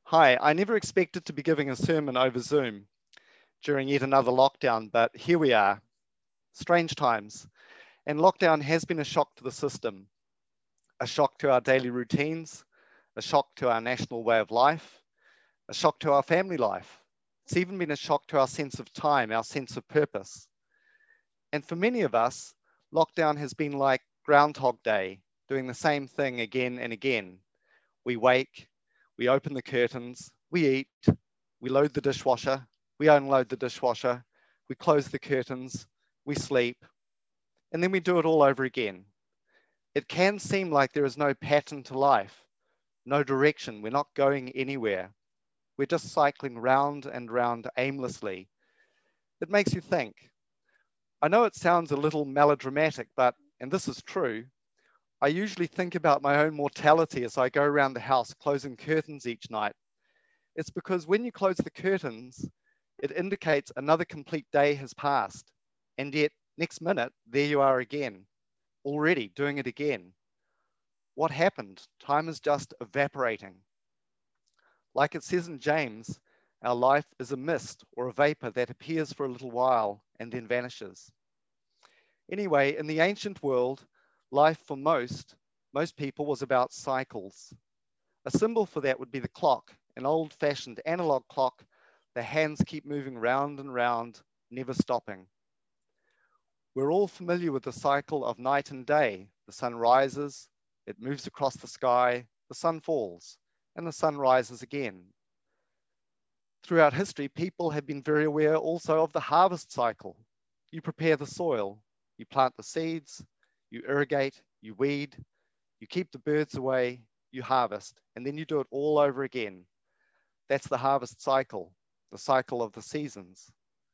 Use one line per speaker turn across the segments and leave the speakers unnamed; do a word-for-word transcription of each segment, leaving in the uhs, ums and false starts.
Hi, I never expected to be giving a sermon over Zoom during yet another lockdown, but here we are. Strange times. And lockdown has been a shock to the system, a shock to our daily routines, a shock to our national way of life, a shock to our family life. It's even been a shock to our sense of time, our sense of purpose. And for many of us, lockdown has been like Groundhog Day, doing the same thing again and again. We wake, we open the curtains, we eat, we load the dishwasher, we unload the dishwasher, we close the curtains, we sleep, and then we do it all over again. It can seem like there is no pattern to life, no direction. We're not going anywhere. We're just cycling round and round aimlessly. It makes you think. I know it sounds a little melodramatic, but, and this is true, I usually think about my own mortality as I go around the house closing curtains each night. It's because when you close the curtains, it indicates another complete day has passed. And yet, next minute, there you are again, already doing it again. What happened? Time is just evaporating. Like it says in James, our life is a mist or a vapor that appears for a little while and then vanishes. Anyway, in the ancient world, life for most, most people was about cycles. A symbol for that would be the clock, an old-fashioned analog clock. The hands keep moving round and round, never stopping. We're all familiar with the cycle of night and day. The sun rises, it moves across the sky, the sun falls, and the sun rises again. Throughout history, people have been very aware also of the harvest cycle. You prepare the soil, you plant the seeds, you irrigate, you weed, you keep the birds away, you harvest, and then you do it all over again. That's the harvest cycle, the cycle of the seasons.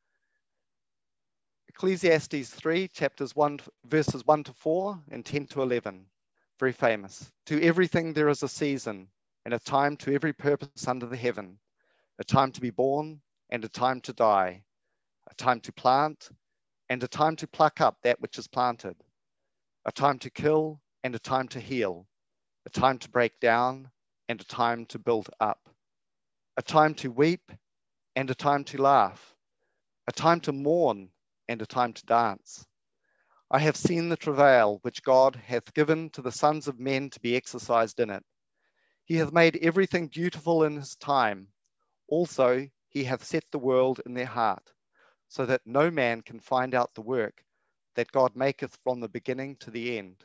Ecclesiastes three, chapters one, verses one to four and ten to eleven, very famous. To everything there is a season, and a time to every purpose under the heaven, a time to be born and a time to die, a time to plant and a time to pluck up that which is planted, a time to kill and a time to heal, a time to break down and a time to build up, a time to weep and a time to laugh, a time to mourn and a time to dance. I have seen the travail which God hath given to the sons of men to be exercised in it. He hath made everything beautiful in his time. Also, he hath set the world in their heart, so that no man can find out the work that God maketh from the beginning to the end.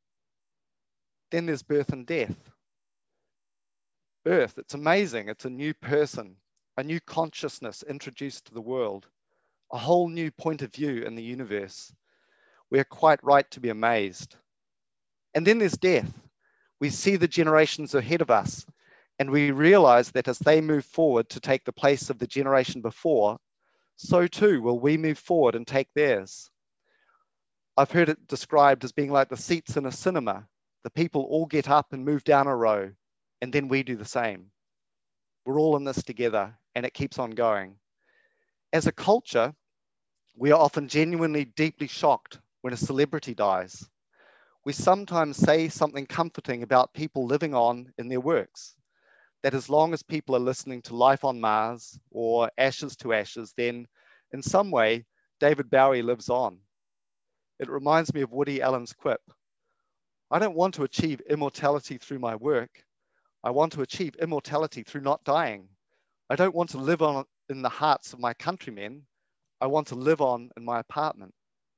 Then there's birth and death. Birth, it's amazing. It's a new person, a new consciousness introduced to the world, a whole new point of view in the universe. We are quite right to be amazed. And then there's death. We see the generations ahead of us, and we realize that as they move forward to take the place of the generation before, so too will we move forward and take theirs. I've heard it described as being like the seats in a cinema. The people all get up and move down a row, and then we do the same. We're all in this together, and it keeps on going. As a culture, we are often genuinely deeply shocked when a celebrity dies. We sometimes say something comforting about people living on in their works, that as long as people are listening to Life on Mars or Ashes to Ashes, then in some way, David Bowie lives on. It reminds me of Woody Allen's quip. I don't want to achieve immortality through my work. I want to achieve immortality through not dying. I don't want to live on in the hearts of my countrymen. I want to live on in my apartment.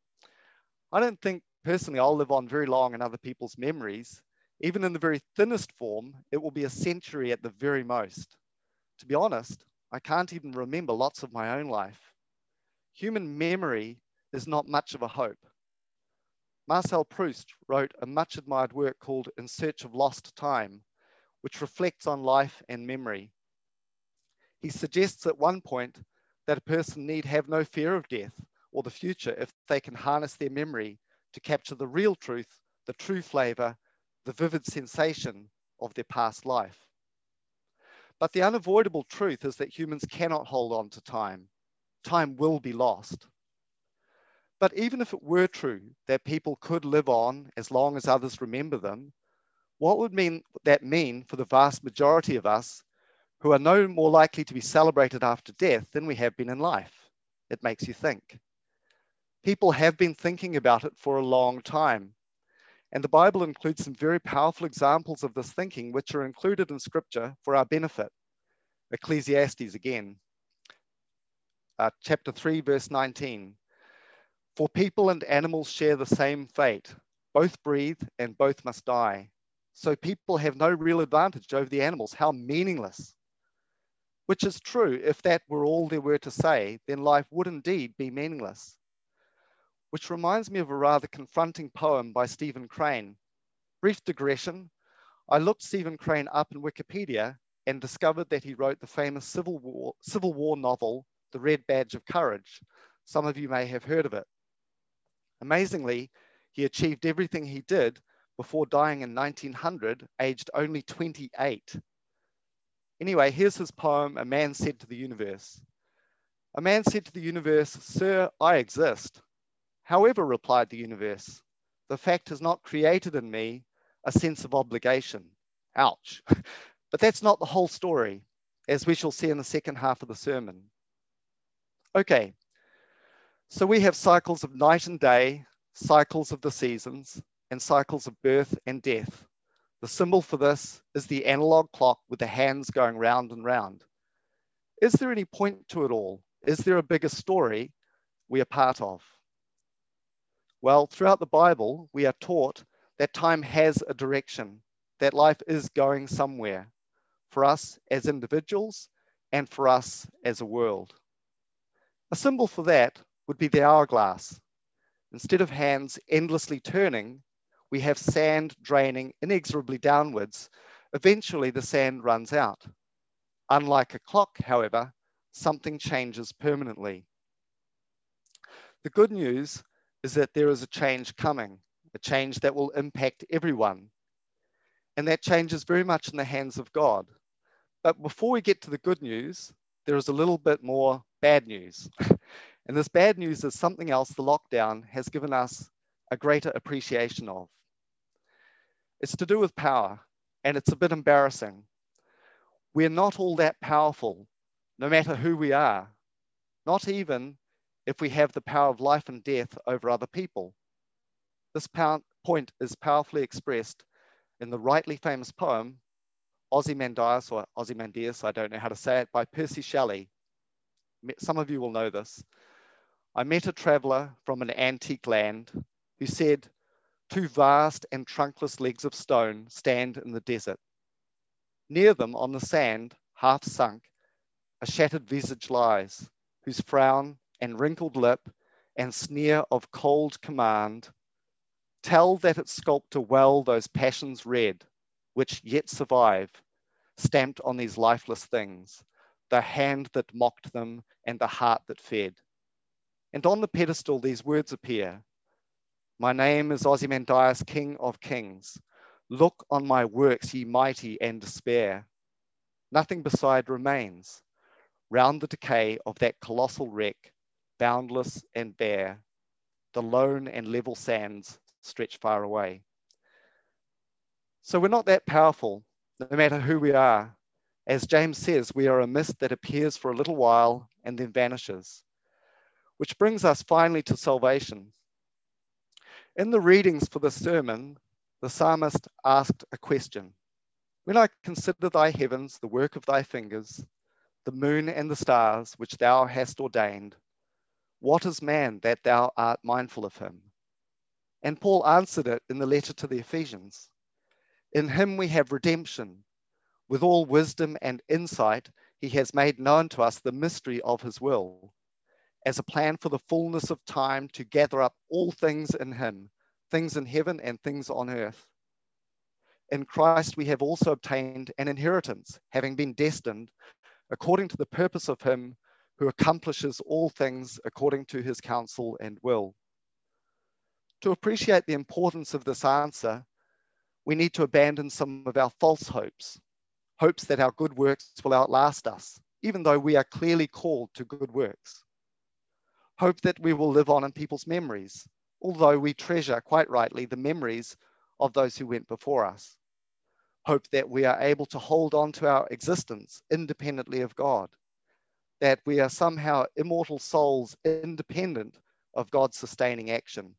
I don't think personally I'll live on very long in other people's memories. Even in the very thinnest form, it will be a century at the very most. To be honest, I can't even remember lots of my own life. Human memory is not much of a hope. Marcel Proust wrote a much admired work called In Search of Lost Time, which reflects on life and memory. He suggests at one point that a person need have no fear of death or the future if they can harness their memory to capture the real truth, the true flavor, the vivid sensation of their past life. But the unavoidable truth is that humans cannot hold on to time. Time will be lost. But even if it were true that people could live on as long as others remember them, what would mean that mean for the vast majority of us who are no more likely to be celebrated after death than we have been in life. It makes you think. People have been thinking about it for a long time, and the Bible includes some very powerful examples of this thinking, which are included in Scripture for our benefit. Ecclesiastes again, uh, chapter three, verse nineteen. For people and animals share the same fate. Both breathe and both must die. So people have no real advantage over the animals. How meaningless. Which is true. If that were all there were to say, then life would indeed be meaningless. Which reminds me of a rather confronting poem by Stephen Crane. Brief digression. I looked Stephen Crane up in Wikipedia and discovered that he wrote the famous Civil War, Civil War novel, The Red Badge of Courage. Some of you may have heard of it. Amazingly, he achieved everything he did before dying in nineteen hundred, aged only twenty-eight. Anyway, here's his poem, A Man Said to the Universe. A man said to the universe, "Sir, I exist." "However," replied the universe, "the fact has not created in me a sense of obligation." Ouch. But that's not the whole story, as we shall see in the second half of the sermon. Okay, so we have cycles of night and day, cycles of the seasons, and cycles of birth and death. The symbol for this is the analog clock with the hands going round and round. Is there any point to it all? Is there a bigger story we are part of? Well, throughout the Bible, we are taught that time has a direction, that life is going somewhere, for us as individuals and for us as a world. A symbol for that would be the hourglass. Instead of hands endlessly turning, we have sand draining inexorably downwards. Eventually, the sand runs out. Unlike a clock, however, something changes permanently. The good news is that there is a change coming, a change that will impact everyone. And that change is very much in the hands of God. But before we get to the good news, there is a little bit more bad news. And this bad news is something else the lockdown has given us a greater appreciation of. It's to do with power, and it's a bit embarrassing. We're not all that powerful, no matter who we are, not even if we have the power of life and death over other people. This point is powerfully expressed in the rightly famous poem, Ozymandias, or Ozymandias, I don't know how to say it, by Percy Shelley. Some of you will know this. I met a traveler from an antique land who said, "Two vast and trunkless legs of stone stand in the desert. Near them on the sand, half sunk, a shattered visage lies, whose frown and wrinkled lip and sneer of cold command tell that its sculptor well those passions red, which yet survive, stamped on these lifeless things, the hand that mocked them and the heart that fed. And on the pedestal these words appear, my name is Ozymandias, King of Kings. Look on my works, ye mighty, and despair. Nothing beside remains. Round the decay of that colossal wreck, boundless and bare, the lone and level sands stretch far away." So we're not that powerful, no matter who we are. As James says, we are a mist that appears for a little while and then vanishes. Which brings us finally to salvation. In the readings for the sermon, the psalmist asked a question. When I consider thy heavens, the work of thy fingers, the moon and the stars which thou hast ordained, what is man that thou art mindful of him? And Paul answered it in the letter to the Ephesians. In him we have redemption. With all wisdom and insight, he has made known to us the mystery of his will, as a plan for the fullness of time to gather up all things in him, things in heaven and things on earth. In Christ we have also obtained an inheritance, having been destined according to the purpose of him who accomplishes all things according to his counsel and will. To appreciate the importance of this answer, we need to abandon some of our false hopes, hopes that our good works will outlast us, even though we are clearly called to good works. Hope that we will live on in people's memories, although we treasure, quite rightly, the memories of those who went before us. Hope that we are able to hold on to our existence independently of God, that we are somehow immortal souls independent of God's sustaining action.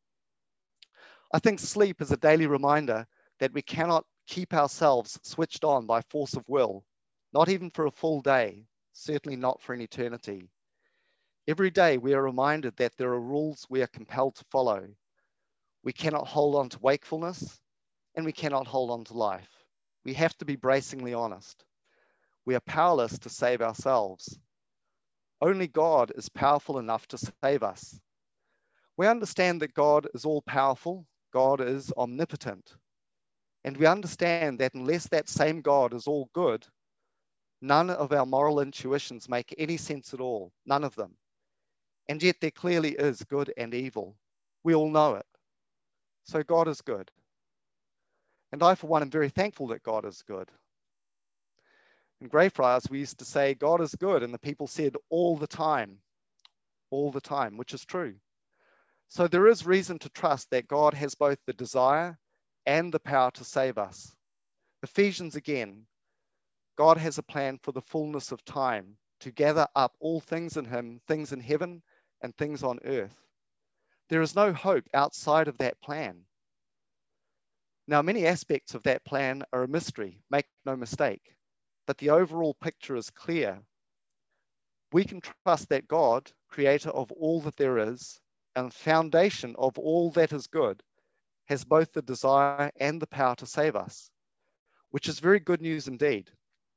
I think sleep is a daily reminder that we cannot keep ourselves switched on by force of will, not even for a full day, certainly not for an eternity. Every day we are reminded that there are rules we are compelled to follow. We cannot hold on to wakefulness, and we cannot hold on to life. We have to be bracingly honest. We are powerless to save ourselves. Only God is powerful enough to save us. We understand that God is all powerful, God is omnipotent. And we understand that unless that same God is all good, none of our moral intuitions make any sense at all, none of them. And yet there clearly is good and evil. We all know it. So God is good. And I, for one, am very thankful that God is good. In Greyfriars, we used to say, God is good, and the people said all the time, all the time, which is true. So there is reason to trust that God has both the desire and the power to save us. Ephesians again, God has a plan for the fullness of time to gather up all things in him, things in heaven and things on earth. There is no hope outside of that plan. Now, many aspects of that plan are a mystery, make no mistake, but the overall picture is clear. We can trust that God, creator of all that there is, and foundation of all that is good, has both the desire and the power to save us, which is very good news indeed.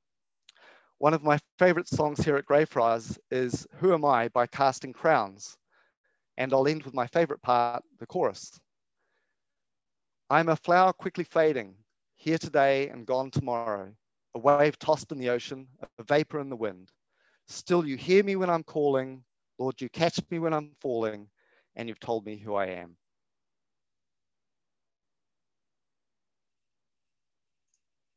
One of my favorite songs here at Greyfriars is Who Am I by Casting Crowns, and I'll end with my favorite part, the chorus. I'm a flower quickly fading, here today and gone tomorrow, a wave tossed in the ocean, a vapor in the wind. Still you hear me when I'm calling, Lord, you catch me when I'm falling, and you've told me who I am.